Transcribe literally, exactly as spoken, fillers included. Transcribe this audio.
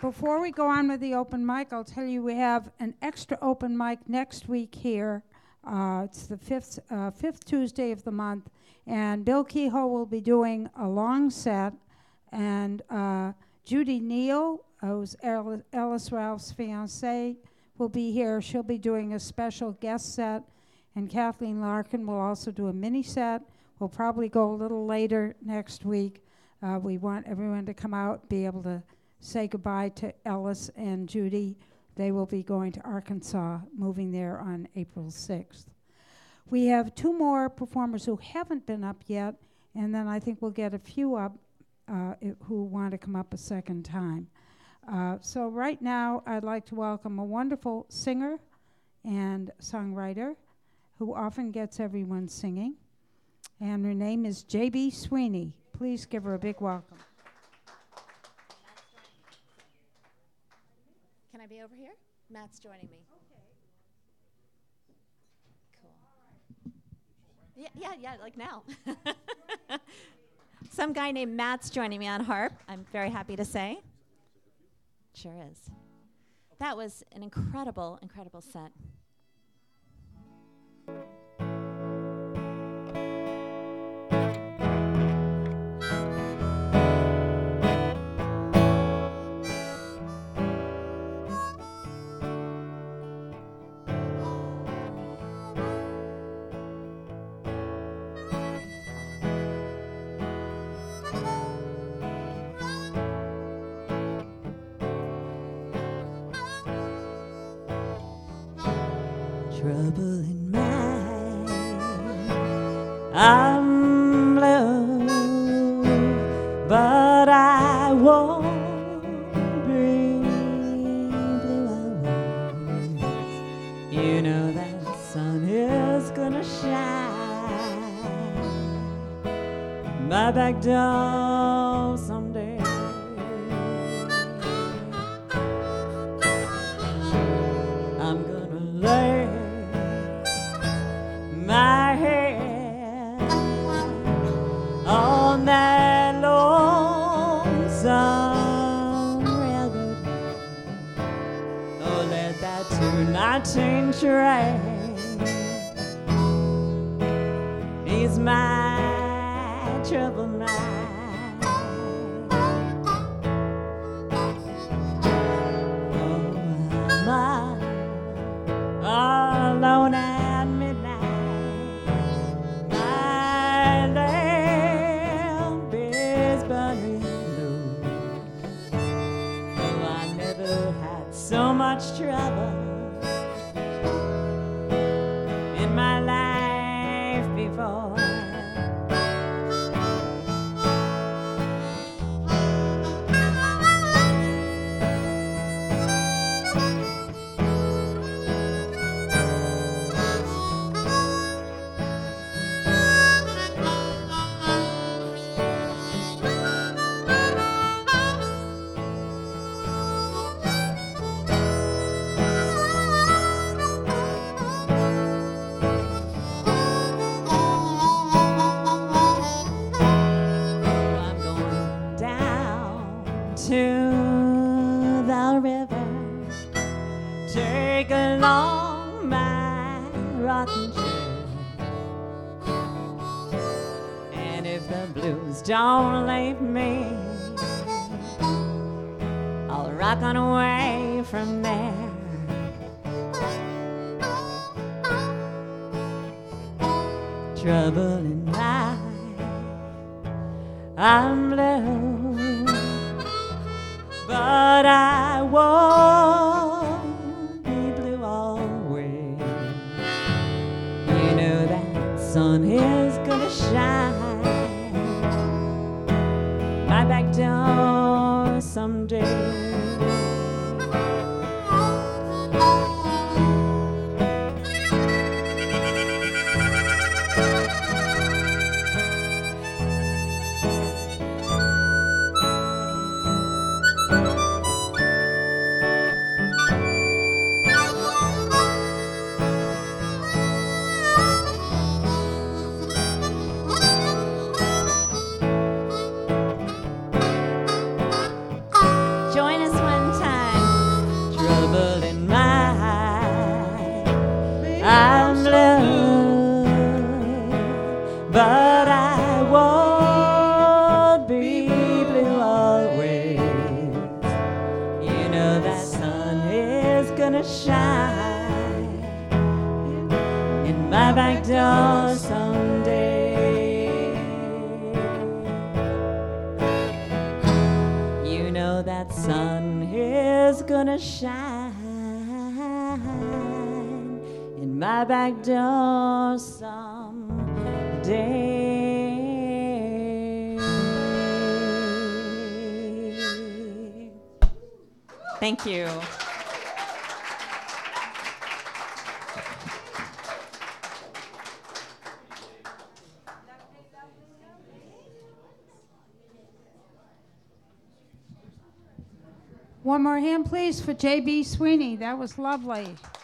Before we go on with the open mic, I'll tell you we have an extra open mic next week here. Uh, it's the fifth, uh, fifth Tuesday of the month, and Bill Kehoe will be doing a long set, and uh, Judy Neal, who's Ellis, Ellis Ralph's fiancée, will be here. She'll be doing a special guest set, and Kathleen Larkin will also do a mini set. We'll probably go a little later next week. Uh, we want everyone to come out, be able to say goodbye to Ellis and Judy. They will be going to Arkansas, moving there on April sixth. We have two more performers who haven't been up yet, and then I think we'll get a few up uh, i- who want to come up a second time. Uh, so right now, I'd like to welcome a wonderful singer and songwriter who often gets everyone singing, and her name is J B. Sweeney. Please give her a big welcome. Can I be over here? Matt's joining me. Cool. Yeah, yeah, yeah, like now. Some guy named Matt's joining me on harp, I'm very happy to say. Sure is. That was an incredible, incredible set. Trouble in mind, I'm blue, but I won't bring blue hours. You know that the sun is gonna shine my back door someday. I'm gonna lay my head on that lonesome railroad. Oh, let that two nineteen train ease my troubled mind. Oh, I'm alone at midnight. My lamp is burning low. Oh, I never had so much trouble in my life before. I'm going down to the river, take along my rocking chair, and if the blues don't leave me, I'll rock on away from there. Trouble in life, I'm blue, but I won't be blue always. You know that sun is gonna shine my back door someday. Join us one gonna shine in my back door someday. You know that sun is gonna shine in my back door someday. Thank you. One more hand, please, for J B Sweeney. That was lovely.